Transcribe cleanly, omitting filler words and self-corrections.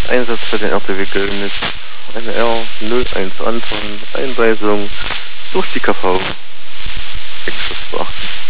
Einsatz für den RTW Göllnitz, eine R01 Anton, Einweisung durch die KV 6 zu beachten.